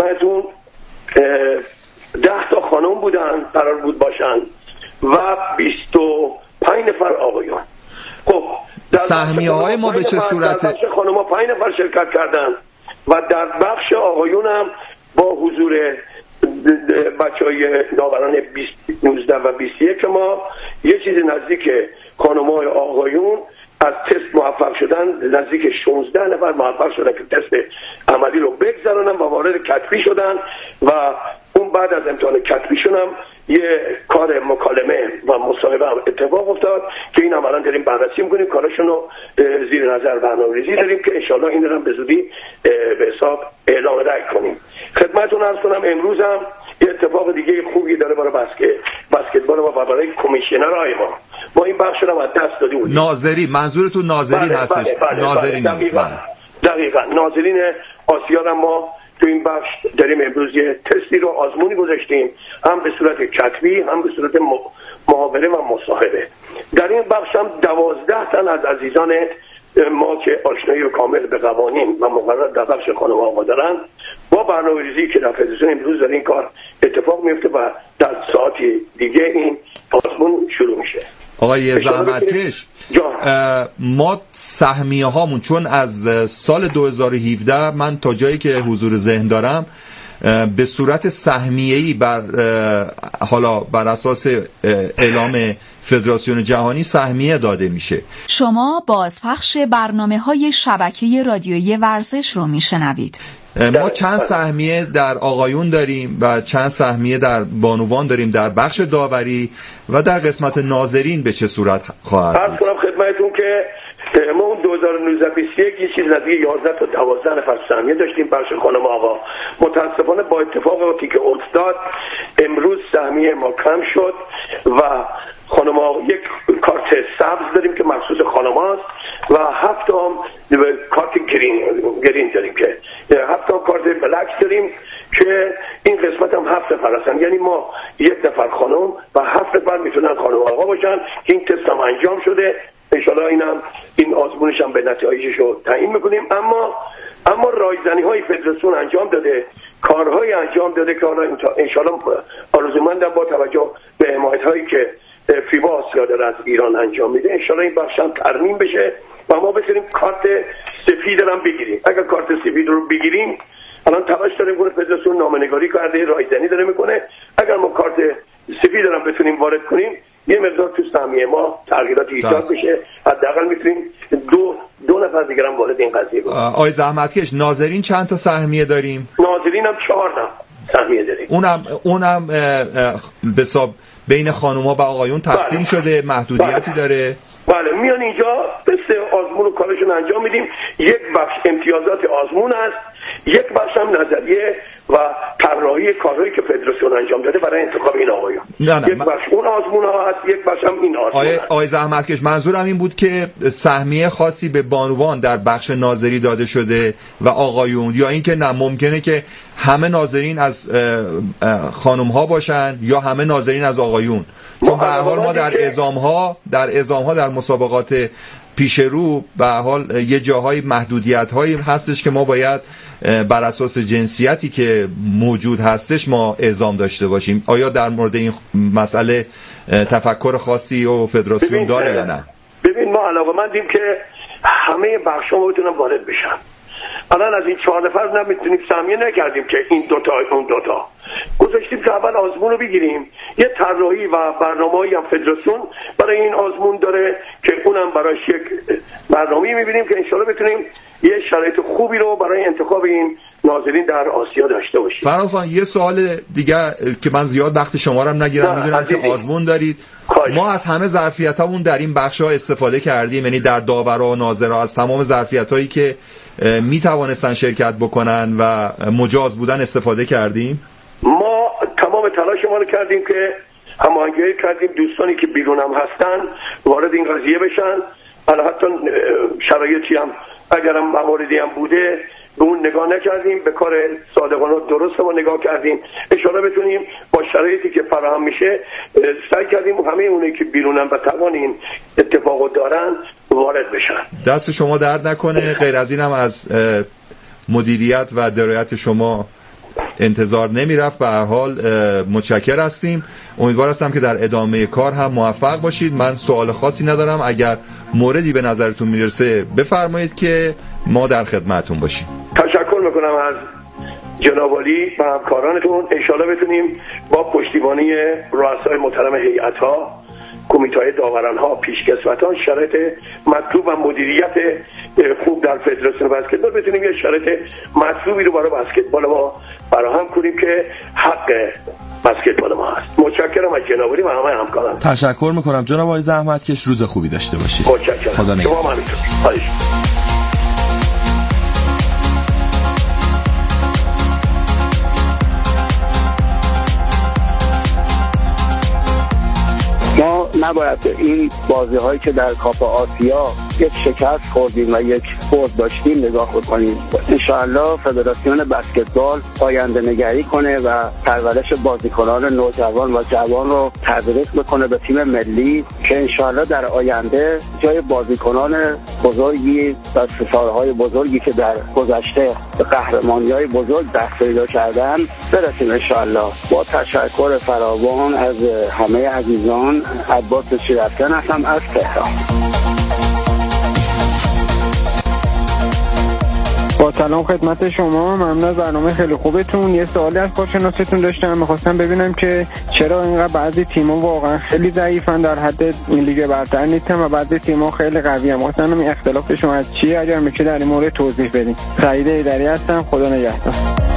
خدمتون 10 تا خانم بودن قرار بود باشن و 25 نفر آقایان. خب سهمیه‌های ما به چه صورته؟ بخش خانم‌ها 5 نفر شرکت کردن و در بخش آقایون هم با حضور بچهای داوران 19 و 21 ما یه چیز نزدیک خانم‌های آقایون از تست موفق شدن، نزدیک 16 نفر موفق شدن که تست عملی رو بگذرونن و وارد کتبی شدن و اون بعد از امتحان کتبیشون هم یه کار مکالمه و مصاحبه هم اتفاق افتاد که این عملا داریم بررسی می‌کنیم، کارشون رو زیر نظر برنامه‌ریزی داریم که انشالله این رو به زودی به حساب اعلام رأی کنیم. خدمتتون عرض کنم امروز هم یه اتفاق دیگه خوبی داره برای بسکتبال و برای کمیشنرهای ما این بخش رو از دست دادیم. ناظرین، منظورتون ناظرین هستش؟ ناظرین. دقیقاً ناظرین آسیا رو ما تو این بخش داریم امروز یه تستی رو آزمونی گذاشتیم، هم به صورت کتبی هم به صورت محاوره و مصاحبه. در این بخش هم 12 تن از عزیزان ما که آشنایی و کامل به قوانین و مقررات در بخش خانم آقا دارن با برنامه‌ریزی که در فدراسیون امروز در این کار اتفاق میفته و در ساعتی دیگه این آزمون شروع میشه. آقای زحمتکش، ما سهمیه هامون چون از سال 2017 من تا جایی که حضور ذهن دارم به صورت سهمیه‌ای حالا بر اساس اعلام فدراسیون جهانی سهمیه داده میشه. شما بازپخش برنامه‌های شبکه رادیویی ورزش رو میشنوید. ما چند سهمیه در آقایون داریم و چند سهمیه در بانوان داریم در بخش داوری و در قسمت ناظرین به چه صورت خواهد بود؟ عرض کنم خدمتتون که ما اون 2019-21 یه چیز نزدیک 11 تا 12 نفر سهمیه داشتیم بخش خانم آقا. متاسفانه با اتفاقاتی که افتاد امروز سهمیه ما کم شد و خانم آقا یک کارت سبز داریم که مخصوص خانم هاست و 7 تا کارت گرین داریم که 7 تا کارت بلک داریم که این قسمت هم 7 نفر هستن، یعنی ما 1 نفر خانم و 7 نفر میتونن خانم آقا باشن. این تست هم انجام شده، انشالله این آزمونش هم به نتایجش رو تعیین میکنیم. اما رایزنی های فدراسیون انجام داده، کارهای انجام داده که حالا انشالله آرزومندم با توجه به حمایت هایی که فیبا آسیا داره از ایران انجام میده انشالله این بخش هم ترمیم بشه و ما بتونیم کارت سفید هم بگیریم. اگر کارت سفید رو بگیریم الان تلاش داره میکنه فدراسیون نامه‌نگاری کرده، رایزنی داره میکنه، اگر ما کارت سفید هم بتونیم وارد کنیم یه مقدار تو سهمیه ما تغییرات ایجاد بشه، حداقل میتونیم دو نفر دیگر هم وارد این قضیه بشن. آقای زحمتکش، ناظرین چند تا سهمیه داریم؟ ناظرین هم 4 تا سهمیه داریم. اونم به حساب بین خانوما و آقایون تقسیم شده، محدودیتی داره؟ بله، میان اینجا تست آزمون و کارشون انجام میدیم. یک بخش امتیازات آزمون است، یک بخش هم نظریه و طراحی کارهایی که فدراسیون انجام داده برای انتخاب این آقایان. یک بخش اون آزمون ها هست، یک بخش هم این آزمون هست. آقای زحمتکش، منظورم این بود که سهمیه خاصی به بانوان در بخش ناظری داده شده و آقایون، یا اینکه نه ممکنه که همه ناظرین از خانم ها باشن یا همه ناظرین از آقایون؟ چون به هر حال ما در اعزام ها در مسابقات پیش رو به هر حال یه جاهای محدودیت هایی هستش که ما باید بر اساس جنسیتی که موجود هستش ما اعزام داشته باشیم. آیا در مورد این مسئله تفکر خاصی و فدراسیون داره یا نه؟ ببین ما علاقه‌مندیم که همه بخش‌ها بتونن وارد بشن. الان از این 4 نفر نمیتونیم سهمیه نکردیم که این دوتا اون دوتا گذاشتیم که اول آزمون رو بگیریم. یه طراحی و برنامه‌ای هم فدراسیون برای این آزمون داره که اونم براش یک برنامه‌ای می‌بینیم که انشالله بتونیم یه شرایط خوبی رو برای انتخاب این ناظرین در آسیا داشته باشیم. فراد خان، یه سوال دیگه که من زیاد وقت شما رو هم نگیرم، میدونم که آزمون دارید. ما از همه ظرفیتامون در این بخش‌ها استفاده کردیم، یعنی در داورا و ناظرا از تمام ظرفیتایی که می توانستن شرکت بکنن و مجاز بودن استفاده کردیم. ما تمام تلاش ما رو کردیم که هماهنگی کردیم دوستانی که بیرون هم هستن وارد این قضیه بشن. حتی شرایطی هم اگرم مواردی هم بوده به اون نگاه نکردیم، به کار صادقانه درست ما نگاه کردیم. انشاءالله بتونیم با شرایطی که فراهم میشه سعی کردیم همه اونایی که بیرونن و توان این اتفاقو دارن وارد بشن. دست شما درد نکنه. غیر از این هم از مدیریت و درایت شما انتظار نمیرفت. به هر حال متشکر هستیم، امیدوار هستم که در ادامه کار هم موفق باشید. من سوال خاصی ندارم، اگر موردی به نظرتون میرسه بفرمایید که ما در خدمتتون باشیم. تشکر میکنم از جناب عالی و همکارانتون. انشالله بتونیم با پشتیبانی رؤسای محترم هیئت‌ها، کمیته‌های داوران‌ها، پیشکسوتان، شرایط مطلوب و مدیریت خوب در فدراسیون بسکتبال بتونیم یه شرایط مطلوبی رو برای بسکتبال ما فراهم کنیم که حق بسکتبال ما هست. متشکرم از جناب عالی و همه همکاران. تشکر میکنم جناب آقای زحمتکش، روز خوبی داشته باشید. متشکرم. خدا نگهدار. شما همینطور. ما نباید این بازی هایی که در کاپ آسیا یک شکست خوردیم و یک فوز داشتیم نگاه کنیم. انشاءالله فدراسیون بسکتبال آینده نگری کنه و پرورش بازیکنان نوجوان و جوان رو تدریس بکنه به تیم ملی که انشاءالله در آینده جای بازیکنان بزرگی و ستاره‌های بزرگی که در گذشته به قهرمانی‌های بزرگ دست پیدا کردن برسیم انشاءالله. با تشکر فراوان از همه عزیزان، عباس شیرافکن هستم از تهران. با سلام خدمت شما، ممنون از برنامه خیلی خوبتون. یه سوالی از کارشناستون داشتم، می‌خواستم ببینم که چرا اینقدر بعضی تیم‌ها واقعا خیلی ضعیفن، در حد لیگ برتر نیستن و بعضی تیم‌ها خیلی قوی‌ان. مثلا این اختلاف شما از چیه؟ اگر میشه در این مورد توضیح بدین. سعید ایدری هستم، خدا نگهدار.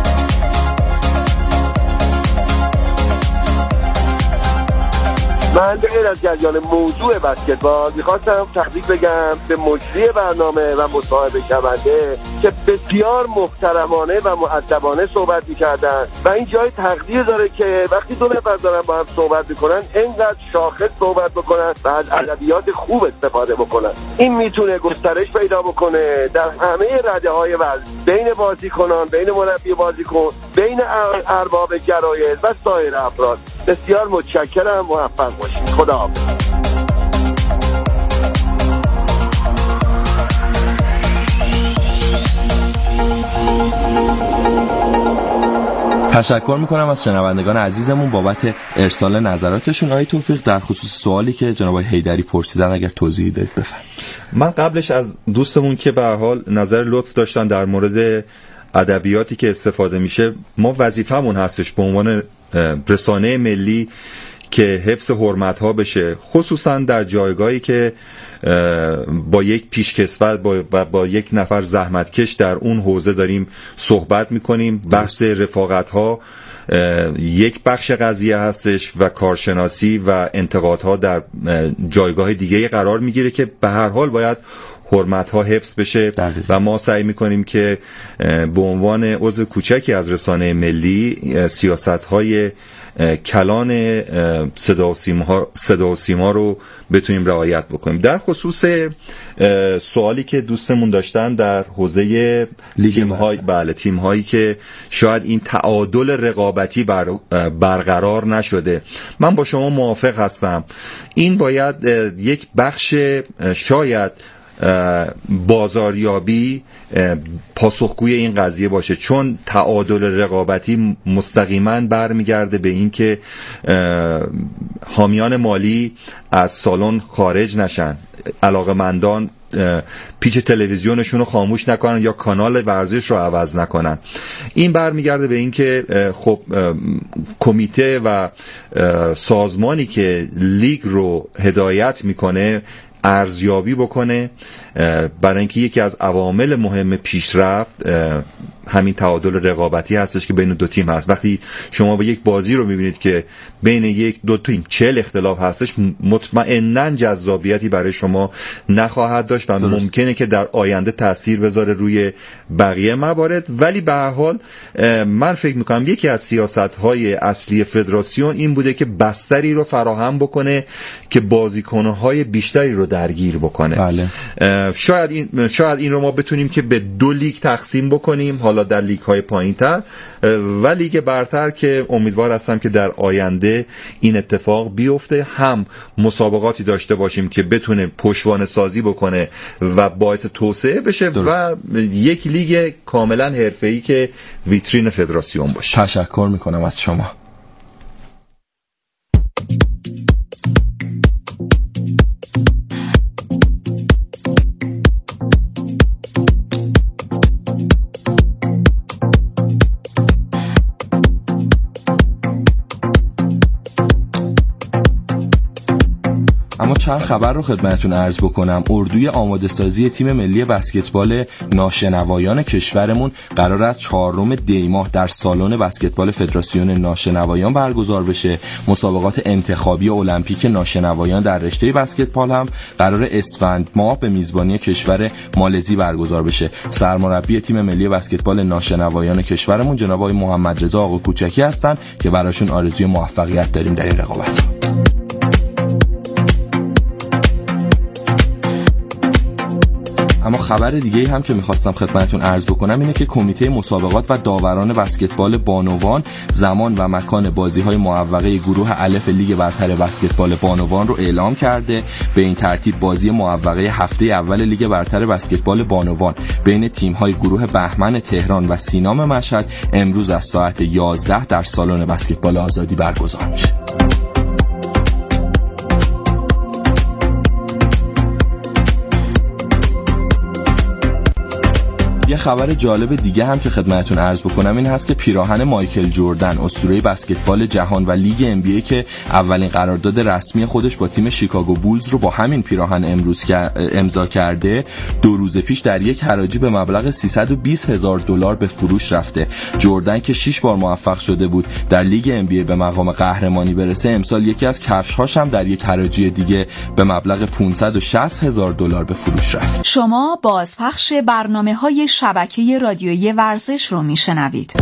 من به غیر از جریان موضوع بسکتبال میخواستم تبریک بگم به مجری برنامه و مصاحبه شونده که بسیار محترمانه و مؤدبانه صحبت میکردن و این جای تقدیر داره که وقتی دو نفر دارن با هم صحبت میکنن اینقدر شاخص صحبت بکنن و از ادبیات خوب استفاده بکنن. این میتونه گسترش پیدا بکنه در همه رده‌های ورزش، بین بازیکنان، بین مربی بازیکن، بین ارباب جرایز و سایر افراد. بسیار متشکرم، موفق باشید. خدا حافظ. تشکر میکنم از شنوندگان عزیزمون بابت ارسال نظراتشون. آقای توفیق، در خصوص سوالی که جناب حیدری پرسیدن اگر توضیحی دارید بفرمایید. من قبلش از دوستمون که به هر حال نظر لطف داشتن در مورد ادبیاتی که استفاده میشه، ما وظیفمون هستش به عنوان رسانه ملی که حفظ حرمت‌ها بشه، خصوصا در جایگاهی که با یک پیشکسوت با یک نفر زحمتکش در اون حوزه داریم صحبت میکنیم. بحث رفاقت‌ها یک بخش قضیه هستش و کارشناسی و انتقادها در جایگاه دیگه قرار میگیره که به هر حال باید حرمت‌ها حفظ بشه و ما سعی میکنیم که به عنوان عضو کوچکی از رسانه ملی سیاست‌های کلان صدا و سیما رو بتونیم رعایت بکنیم. در خصوص سوالی که دوستمون داشتن در حوزه تیم‌هایی که شاید این تعادل رقابتی برقرار نشده، من با شما موافق هستم. این باید یک بخش شاید بازاریابی پاسخگوی این قضیه باشه، چون تعادل رقابتی مستقیما برمیگرده به این که حامیان مالی از سالن خارج نشن، علاقه‌مندان پیچ تلویزیونشون رو خاموش نکنن یا کانال ورزش رو عوض نکنن. این برمیگرده به این که خب کمیته و سازمانی که لیگ رو هدایت میکنه ارزیابی بکنه، برای اینکه یکی از عوامل مهم پیشرفت همین تعادل رقابتی هستش که بین دو تیم هست. وقتی شما به یک بازی رو میبینید که بین یک دو تیم 40 اختلاف هستش، مطمئناً جذابیتی برای شما نخواهد داشت و ممکنه که در آینده تأثیر بذاره روی بقیه موارد. ولی به هر حال من فکر میکنم یکی از سیاست‌های اصلی فدراسیون این بوده که بستری رو فراهم بکنه که بازیکن‌های بیشتری رو درگیر بکنه. بله. شاید این رو ما بتونیم که به 2 لیگ تقسیم بکنیم. حالا در لیگ های پایین‌تر و لیگ برتر که امیدوار هستم که در آینده این اتفاق بیفته، هم مسابقاتی داشته باشیم که بتونه پشتوانه سازی بکنه و باعث توسعه بشه و یک لیگ کاملا حرفه‌ای که ویترین فدراسیون باشه. تشکر میکنم از شما. اما چند خبر رو خدمتتون عرض بکنم. اردوی آماده سازی تیم ملی بسکتبال ناشنوایان کشورمون قرار است 4 دی ماه در سالن بسکتبال فدراسیون ناشنوایان برگزار بشه. مسابقات انتخابی المپیک ناشنوایان در رشته بسکتبال هم قرار اسفند ماه به میزبانی کشور مالزی برگزار بشه. سرمربی تیم ملی بسکتبال ناشنوایان کشورمون جناب آقای محمد رضا آقا کوچکی هستن که براشون آرزوی موفقیت داریم در این رقابت. اما خبر دیگه‌ای هم که می‌خواستم خدمتتون عرض بکنم اینه که کمیته مسابقات و داوران بسکتبال بانوان زمان و مکان بازی‌های معوقه گروه الف لیگ برتر بسکتبال بانوان رو اعلام کرده. به این ترتیب بازی معوقه هفته اول لیگ برتر بسکتبال بانوان بین تیم‌های گروه بهمن تهران و سینام مشهد امروز از ساعت 11 در سالن بسکتبال آزادی برگزار میشه. یه خبر جالب دیگه هم که خدمتتون عرض بکنم این هست که پیراهن مایکل جردن اسطوره بسکتبال جهان و لیگ NBA که اولین قرارداد رسمی خودش با تیم شیکاگو بولز رو با همین پیراهن امروز امضا کرده، 2 روز پیش در یک حراجی به مبلغ $320,000 به فروش رفته. جردن که 6 بار موفق شده بود در لیگ NBA به مقام قهرمانی برسه، امسال یکی از کفش‌هاش هم در یک حراجی دیگه به مبلغ $560,000 به فروش رفت. شما بازپخش برنامه‌های شبکه رادیویی ورزش رو میشنوید.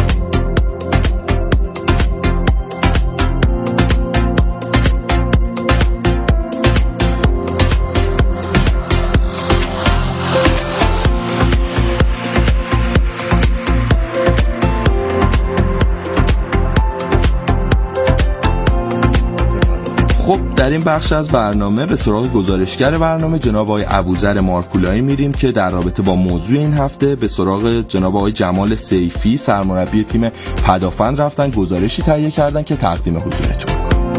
خب در این بخش از برنامه به سراغ گزارشگر برنامه جناب آقای ابوذر مارکولایی میریم که در رابطه با موضوع این هفته به سراغ جناب آقای جمال سیفی سرمربی تیم پدافند رفتن، گزارشی تهیه کردن که تقدیم حضورتون.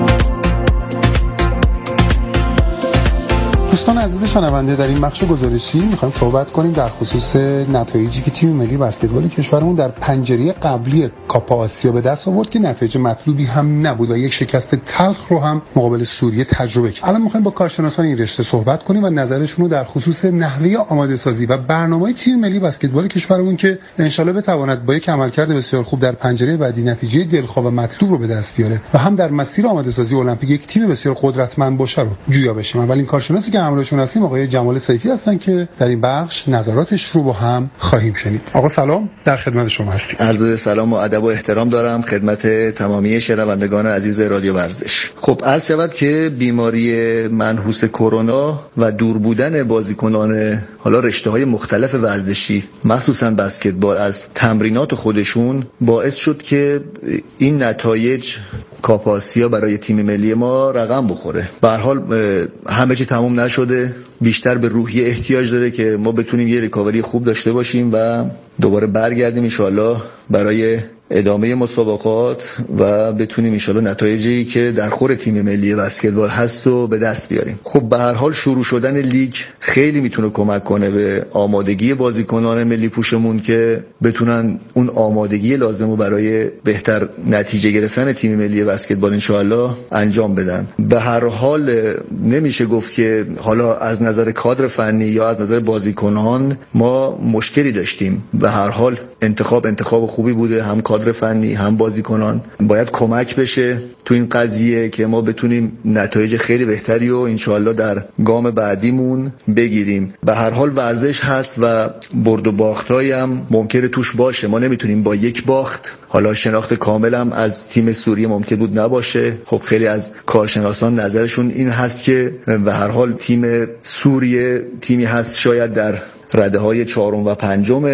دوستان عزیز شنونده، در این بخش گزارشی میخوایم صحبت کنیم در خصوص نتایجی که تیم ملی بسکتبال کشورمون در پنجره قبلی کاپا آسیا به دست آورد که نتایج مطلوبی هم نبود و یک شکست تلخ رو هم مقابل سوریه تجربه کرد. الان میخوایم با کارشناسان این رشته صحبت کنیم و نظرشون رو در خصوص نحوه آماده سازی و برنامه‌های تیم ملی بسکتبال کشورمون که ان شاءالله بتواند با یک عملکرد بسیار خوب در پنجره بعدی نتیجه دلخواه و مطلوب رو به دست بیاره و هم در مسیر آماده سازی المپیک یک تیم بسیار قدرتمند باشه رو جویا بشیم. اولین کارشناسی که همراهشون هستیم آقای جمال سیفی هستن که در این بخش نظراتش رو با هم خواهیم شنید. آقا سلام، در خدمت شما هستیم. عرض سلام و ادب و احترام دارم خدمت تمامی شنوندگان عزیز رادیو ورزش. خب عرض شود که بیماری منحوس کرونا و دور بودن بازیکنان حالا رشته‌های مختلف ورزشی مخصوصا بسکتبال از تمرینات خودشون باعث شد که این نتایج کاپ آسیا برای تیم ملی ما رقم بخوره. به هر حال همه چی تموم نشده، بیشتر به روحیه احتیاج داره که ما بتونیم یه ریکاوری خوب داشته باشیم و دوباره برگردیم ان شاءالله برای ادامه مسابقات و بتونیم ان شاءالله نتایجی که در خور تیم ملی بسکتبال هست رو به دست بیاریم. خب به هر حال شروع شدن لیگ خیلی میتونه کمک کنه به آمادگی بازیکنان ملی پوشمون که بتونن اون آمادگی لازم رو برای بهتر نتیجه گرفتن تیم ملی بسکتبال ان شاءالله انجام بدن. به هر حال نمیشه گفت که حالا از نظر کادر فنی یا از نظر بازیکنان ما مشکلی داشتیم. به هر حال انتخاب خوبی بوده، هم کادر فنی هم بازیکنان. باید کمک بشه تو این قضیه که ما بتونیم نتایج خیلی بهتری و انشاءالله در گام بعدیمون بگیریم. به هر حال ورزش هست و برد و باختایی هم ممکنه توش باشه. ما نمیتونیم با یک باخت، حالا شناخت کامل هم از تیم سوریه ممکن بود نباشه. خب خیلی از کارشناسان نظرشون این هست که به هر حال تیم سوریه تیمی هست شاید در رده‌های 4 و 5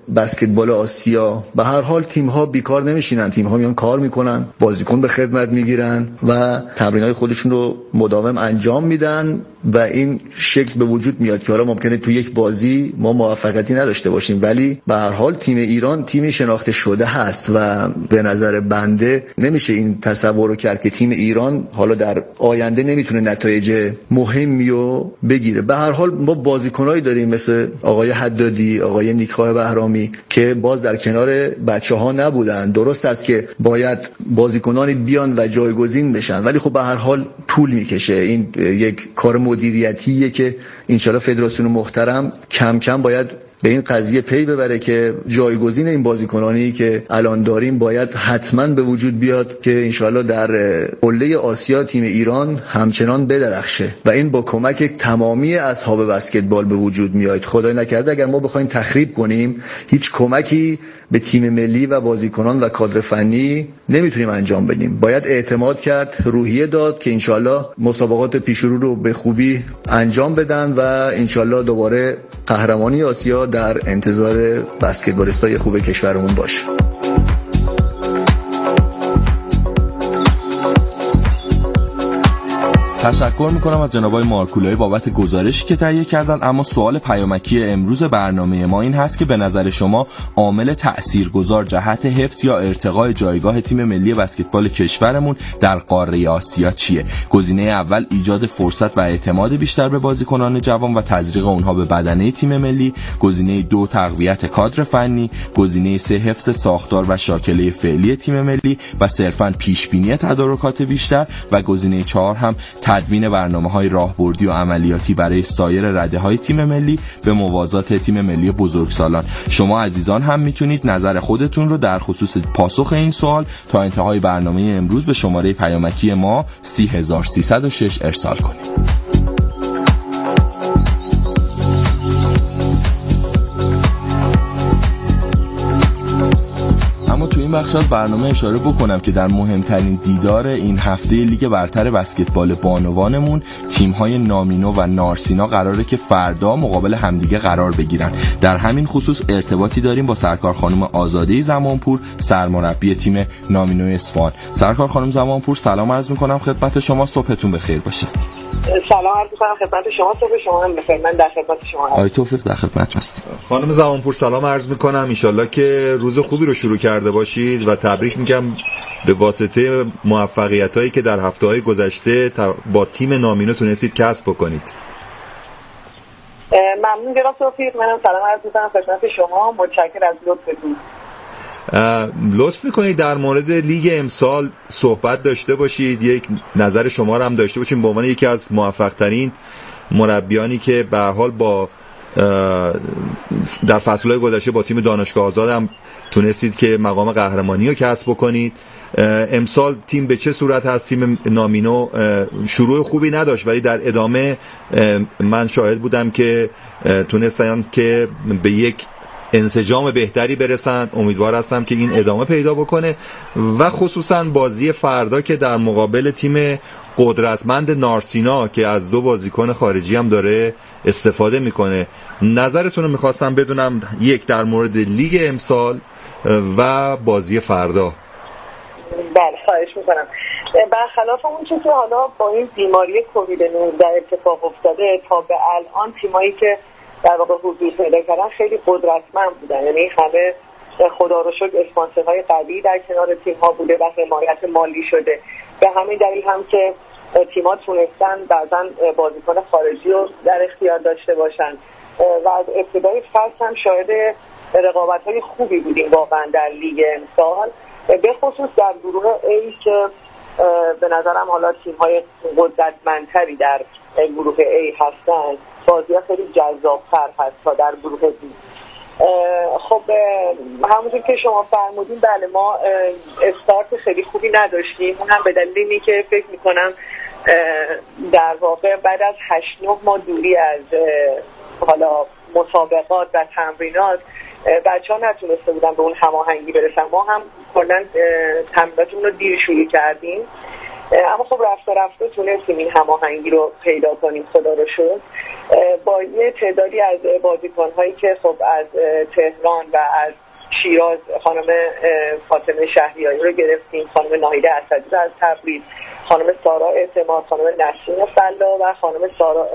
بسکتبال آسیا به هر حال تیم‌ها بیکار نمیشینن، تیم‌ها میان کار میکنن، بازیکن به خدمت میگیرن و تمرین‌های خودشون رو مداوم انجام میدن و این شکل به وجود میاد که حالا ممکنه تو یک بازی ما موفقیتی نداشته باشیم، ولی به هر حال تیم ایران تیمی شناخته شده هست و به نظر بنده نمیشه این تصور رو کرد که تیم ایران حالا در آینده نمیتونه نتایج مهمی رو بگیره. به هر حال ما بازیکنایی داریم مثل آقای حدادی، آقای نیکخواه بهرامی که باز در کنار بچه‌ها نبودن. درست است که باید بازیکنانی بیان و جایگزین بشن، ولی خب به هر حال طول میکشه. این یک کار مدیریتیه که انشالله فدراسیون محترم کم کم باید به این قضیه پی ببره که جایگزین این بازیکنانی که الان داریم باید حتما به وجود بیاد که انشالله در قله آسیا تیم ایران همچنان بدرخشه و این با کمک تمامی اصحاب بسکتبال به وجود میاد. خدای نکرده اگر ما بخوایم تخریب کنیم هیچ کمکی به تیم ملی و بازیکنان و کادر فنی نمیتونیم انجام بدیم. باید اعتماد کرد، روحیه داد که انشالله مسابقات پیشرو رو به خوبی انجام بدن و انشالله دوباره قهرمانی آسیا در انتظار بسکتبالیستای خوب کشورمون باشه. تشکر میکنم از جناب آقای مارکولایی بابت گزارشی که تهیه کردن. اما سوال پیامکی امروز برنامه ما این هست که به نظر شما عامل تاثیرگذار جهت حفظ یا ارتقای جایگاه تیم ملی بسکتبال کشورمون در قاره آسیا چیه؟ گزینه اول ایجاد فرصت و اعتماد بیشتر به بازیکنان جوان و تزریق اونها به بدنه تیم ملی، گزینه دو تقویت کادر فنی، گزینه سه حفظ ساختار و شاکله فعلی تیم ملی و صرفاً پیشبینی تدارکات بیشتر و گزینه چهار هم تدوین برنامه‌های راهبردی و عملیاتی برای سایر رده‌های تیم ملی به موازات تیم ملی بزرگسالان. شما عزیزان هم میتونید نظر خودتون رو در خصوص پاسخ این سوال تا انتهای برنامه امروز به شماره پیامکی ما 30306 ارسال کنید. تو این بخش از برنامه اشاره بکنم که در مهمترین دیدار این هفته لیگ برتر بسکتبال بانوانمون تیم‌های نامینو و نارسینا قراره که فردا مقابل همدیگه قرار بگیرن. در همین خصوص ارتباطی داریم با سرکار خانم آزاده زمانپور، سرمربی تیم نامینو اصفهان. سرکار خانم زمانپور سلام عرض می‌کنم خدمت شما، صبحتون بخیر باشه. سلام عرض می‌کنم خدمت شما، صبح شما هم بخیر. من در خدمت شما هستم. آقای توفیق در خدمت هستم. خانم زمانپور سلام عرض می‌کنم، ان شاءالله که روز خوبی رو شروع کرده باشید و تبریک میگم به واسطه موفقیتایی که در هفته‌های گذشته با تیم نامینو تونستید کسب بکنید. ممنون جناب توفیق. منم سلام عرض می‌کنم خدمت شما، متشکرم از لطفتون. لطف میکنید در مورد لیگ امسال صحبت داشته باشید، یک نظر شما رو هم داشته باشیم به عنوان یکی از موفق ترین مربیانی که به هر حال با در فصل‌های گذشته با تیم دانشگاه آزاد هم تونستید که مقام قهرمانی رو کسب بکنید. امسال تیم به چه صورت هست؟ تیم نامینو شروع خوبی نداشت ولی در ادامه من شاهد بودم که تونستن که به یک انسجام بهتری برسن. امیدوار هستم که این ادامه پیدا بکنه و خصوصا بازی فردا که در مقابل تیم قدرتمند نارسینا که از دو بازیکن خارجی هم داره استفاده میکنه. نظرتون رو میخواستم بدونم، یک در مورد لیگ امسال و بازی فردا. بله خواهش میکنم. برخلاف اون چیزی که حالا با این بیماری کووید 19 اتفاق افتاده تا به الان تیمایی که در واقع حضور پیدا کردن خیلی قدرتمند بودن، یعنی همه خدا رو شکر اسپانسرهای قوی در کنار تیم ها بوده و حمایت مالی شده. به همین دلیل هم که تیم ها تونستن بعضا بازیکن خارجی رو در اختیار داشته باشن و از ابتدای فصل هم شاهد رقابت های خوبی بودیم واقعا در لیگ امسال، به خصوص در گروه A که به نظرم حالا تیم های قدرتمندتری در گروه A هستن. بازی ها خیلی جذاب‌تر هست تا در گروه B. خب همونطور که شما فرمودین بله ما استارت خیلی خوبی نداشتیم، اون هم به دلیل اینه که فکر میکنم در واقع بعد از 8-9 ماه دوری از حالا مسابقات و تمرینات بچه‌ها نتونسته بودن به اون هماهنگی برسن. ما هم کلاً تمریناتمون رو دیر شروع کردیم اما خب رفته رفته تونستیم این هماهنگی رو پیدا کنیم، خدا رو شکر. با یه تعدادی از بازیکن‌هایی که خب از تهران و از شیراز خانم فاطمه شهریاری رو گرفتیم، خانم ناهیده اسدی از تبریز، خانم سارا اعتماد، خانم نسرین فلا و خانم سارا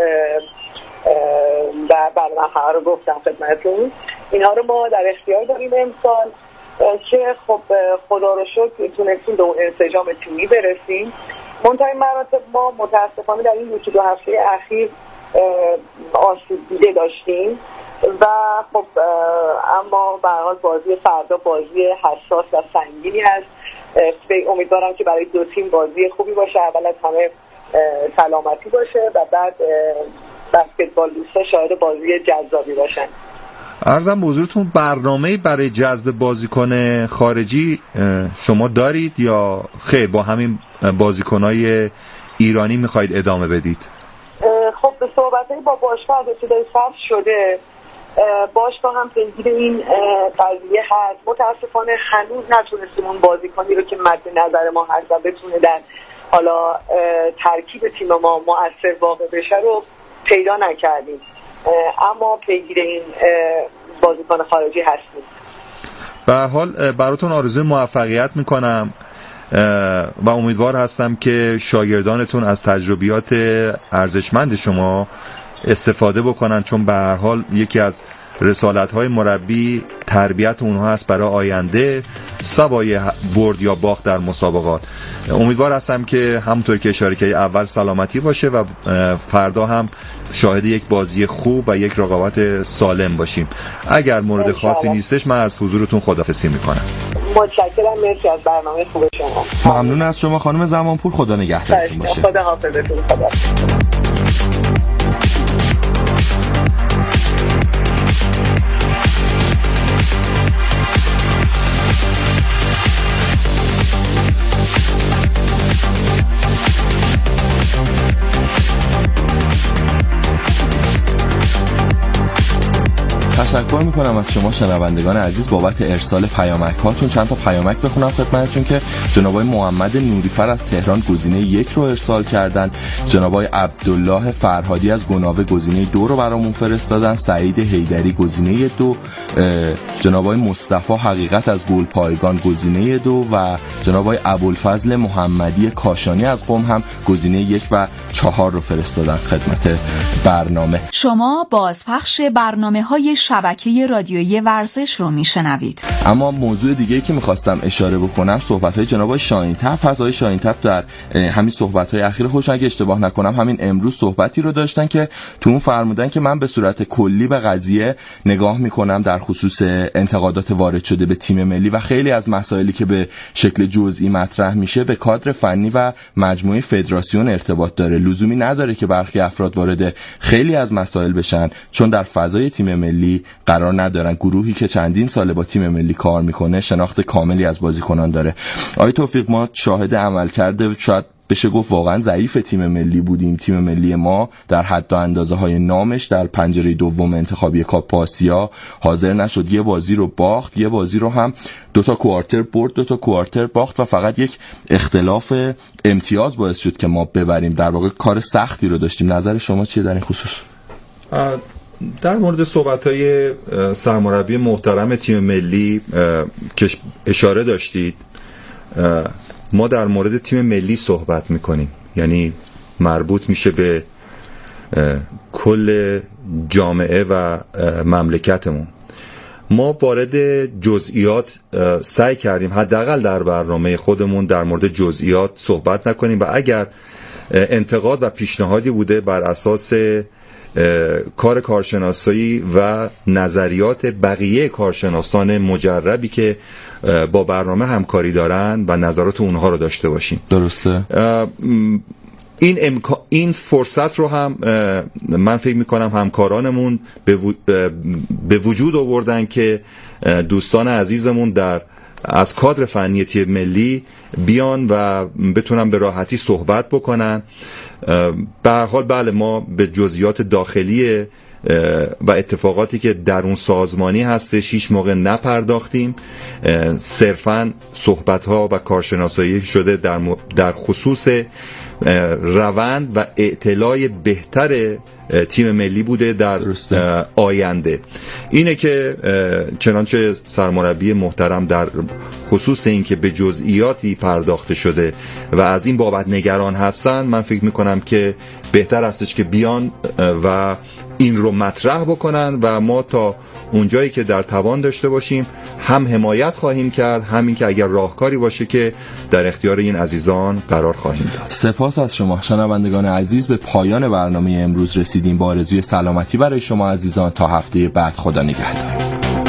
و بعد من همه رو گفتم خدمتتون. اینها رو ما در اختیار داریم امسال که خب خدا رو شکر تونستیم به اون انسجام تیمی برسیم. منتها این مراتب ما متاسفانه در این 1-2 هفته اخیر آسیب دیده داشتیم و خب اما به هر حال بازی فردا بازی حساس و سنگینی هست. امیدوارم که برای دو تیم بازی خوبی باشه، اول از همه سلامتی باشه و بعد بسکتبال دوستا شاهد بازی جذابی باشن. عرضم به حضورتون برنامه‌ای برای جذب بازیکن خارجی شما دارید یا خیر با همین بازیکنای ایرانی میخواید ادامه بدید؟ خب به صحبت‌های با باشگاه از ابتدای فصل شده، باشگاه هم پیگیر این قضیه هست. متاسفانه هنوز نتونستیم اون بازیکنی رو که مد نظر ما هست و بتونه در حالا ترکیب تیم ما مؤثر واقع بشه رو پیدا نکردیم، اما پیگیر این بازیکن خارجی هستیم. به هر حال براتون آرزوی موفقیت میکنم و امیدوار هستم که شاگردانتون از تجربیات ارزشمند شما استفاده بکنن، چون به هر حال یکی از رسالت‌های مربی تربیت اونها هست برای آینده سوای برد یا باخت در مسابقات. امیدوار هستم که همونطور که اشاره کردی اول سلامتی باشه و فردا هم شاهد یک بازی خوب و یک رقابت سالم باشیم. اگر مورد خاصی نیستش من از حضورتون خداحافظی میکنم. متشکرم، مرسی از برنامه خوب شما. ممنون از شما خانم زمانپور، خدا نگهدارتون باشه. خدا حافظتون. خدا. تشکر میکنم از شما شنوندگان عزیز بابت ارسال پیامک هاتون. چند تا پیامک بخونم خدمتتون که جناب آقای محمد نوریفر از تهران گزینه 1 رو ارسال کردن، جناب آقای عبدالله فرهادی از گناوه گزینه 2 رو برامون فرستادن، سعید حیدری گزینه 2، جناب آقای مصطفی حقیقت از گلپایگان گزینه 2 و جناب آقای ابوالفضل محمدی کاشانی از قم هم گزینه 1 و 4 رو فرستادن خدمت برنامه. شما بازپخش برنامه‌های شبکه رادیویی ورزش رو میشنوید. اما موضوع دیگه‌ای که می‌خواستم اشاره بکنم صحبت‌های جناب شاهین‌طب هست. آقای شاهین‌طب در همین صحبت‌های اخیر خودش اگه اشتباه نکنم همین امروز صحبتی رو داشتن که تو اون فرمودن که من به صورت کلی به قضیه نگاه می‌کنم در خصوص انتقادات وارد شده به تیم ملی و خیلی از مسائلی که به شکل جزئی مطرح میشه به کادر فنی و مجموعه فدراسیون ارتباط داره. لزومی نداره که برخی افراد وارد خیلی از مسائل بشن چون در فضای تیم ملی قرار ندارن. گروهی که چندین ساله با تیم ملی کار میکنه شناخت کاملی از بازیکنان داره. آقای توفیق ما شاهد عملکرد شاید بشه گفت واقعا ضعیف تیم ملی بودیم. تیم ملی ما در حد و اندازه های نامش در پنجره دوم انتخابی کاپ آسیا حاضر نشد. یه بازی رو باخت، یه بازی رو هم 2 تا کوارتر برد، 2 تا کوارتر باخت و فقط یک اختلاف امتیاز باعث شد که ما ببریم. در واقع کار سختی رو داشتیم. نظر شما چیه در این خصوص؟ در مورد صحبت‌های سرمربی محترم تیم ملی که اشاره داشتید، ما در مورد تیم ملی صحبت میکنیم، یعنی مربوط میشه به کل جامعه و مملکتمون. ما وارد جزئیات سعی کردیم حداقل در برنامه خودمون در مورد جزئیات صحبت نکنیم و اگر انتقاد و پیشنهادی بوده بر اساس کار کارشناسی و نظریات بقیه کارشناسان مجربی که با برنامه همکاری دارن و نظرات اونها رو داشته باشیم. درسته. این فرصت رو هم من فکر میکنم همکارانمون به وجود آوردن که دوستان عزیزمون از کادر فنی تیم ملی بیان و بتونن به راحتی صحبت بکنن. به هر حال بله ما به جزئیات داخلی و اتفاقاتی که در اون سازمانی هستش هیچ موقع نپرداختیم. صرفاً صحبت‌ها و کارشناسایی شده در خصوص روند و اطلاع بهتر تیم ملی بوده در آینده. اینه که چنانچه سرمربی محترم در خصوص این که به جزئیاتی پرداخته شده و از این بابت نگران هستن، من فکر میکنم که بهتر هستش که بیان و این رو مطرح بکنن و ما تا اونجایی که در توان داشته باشیم هم حمایت خواهیم کرد، همین که اگر راهکاری باشه که در اختیار این عزیزان قرار خواهیم داد. سپاس از شما شنوندگان عزیز. به پایان برنامه امروز رسیدیم. با آرزوی سلامتی برای شما عزیزان تا هفته بعد. خدا نگهدار.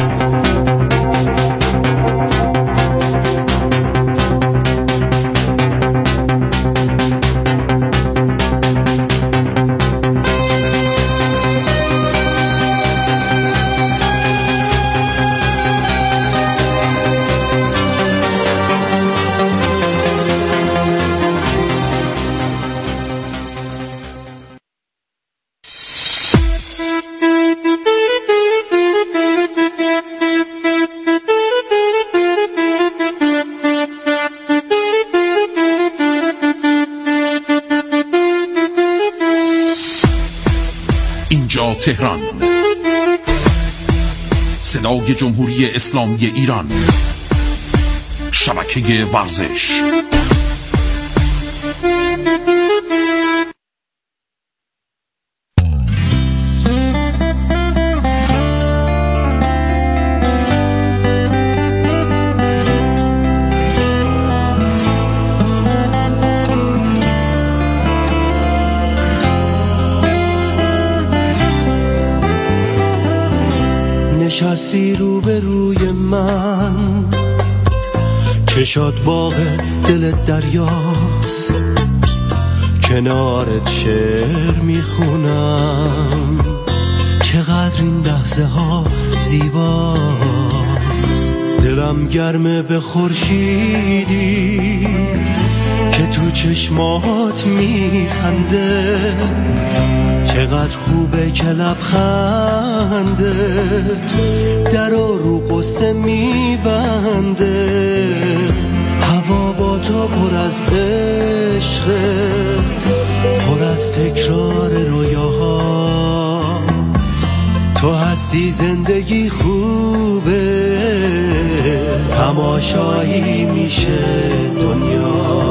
اینجا تهران، صدای جمهوری اسلامی ایران، شبکه ورزش. نشستی روبروی من، چشات باغ دلت دریاست، کنارت شعر میخونم، چقدر این لحظه ها زیباست. دلم گرمه به خورشیدی که تو چشمات میخنده، چقدر خوبه که لبخندت درو رو قصه میبنده. هوا با تو پر از عشقه، پر از تکرار رویاها. تو هستی زندگی خوبه، تماشایی میشه دنیا.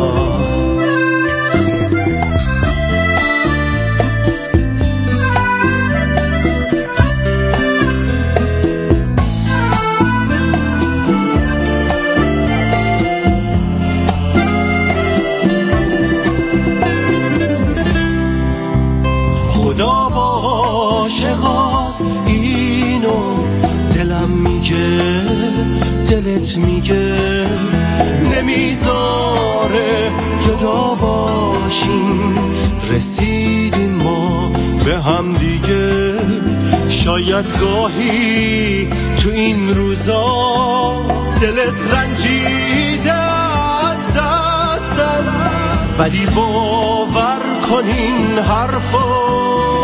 اینو دلم میگه، دلت میگه، نمیذاره جدا باشیم. رسیدیم ما به هم دیگه، شاید گاهی تو این روزا دلت رنجیده از دستم، ولی باور کن این حرفا،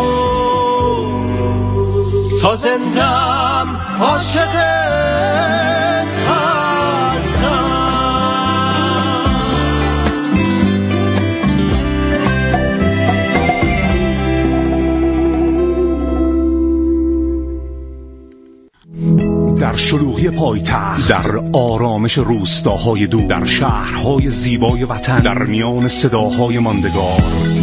تا زندم عاشقت هستم. در شلوغی پایتخت، در آرامش روستاهای دور، در شهرهای زیبای وطن، در میان صداهای ماندگار،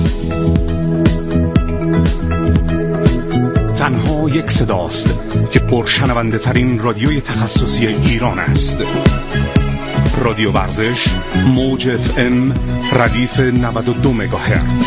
تنها یک صداست که پرشنونده ترین رادیوی تخصصی ایران است. رادیو ورزش، موج FM، ردیف 92 مگاهرتز.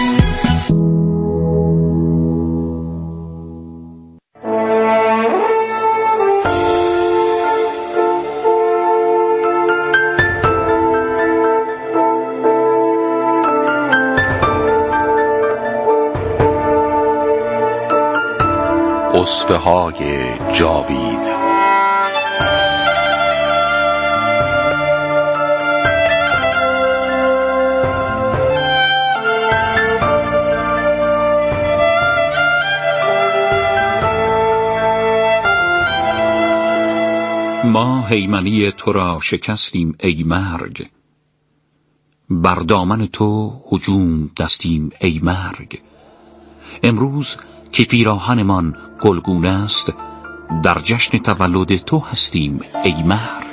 اسبه‌های جاوید. ما هیمنی تو را شکستیم ای مرگ، بر دامن تو هجوم دستیم ای مرگ. امروز که پیراهنمان گلگونه است، در جشن تولد تو هستیم ای مرگ.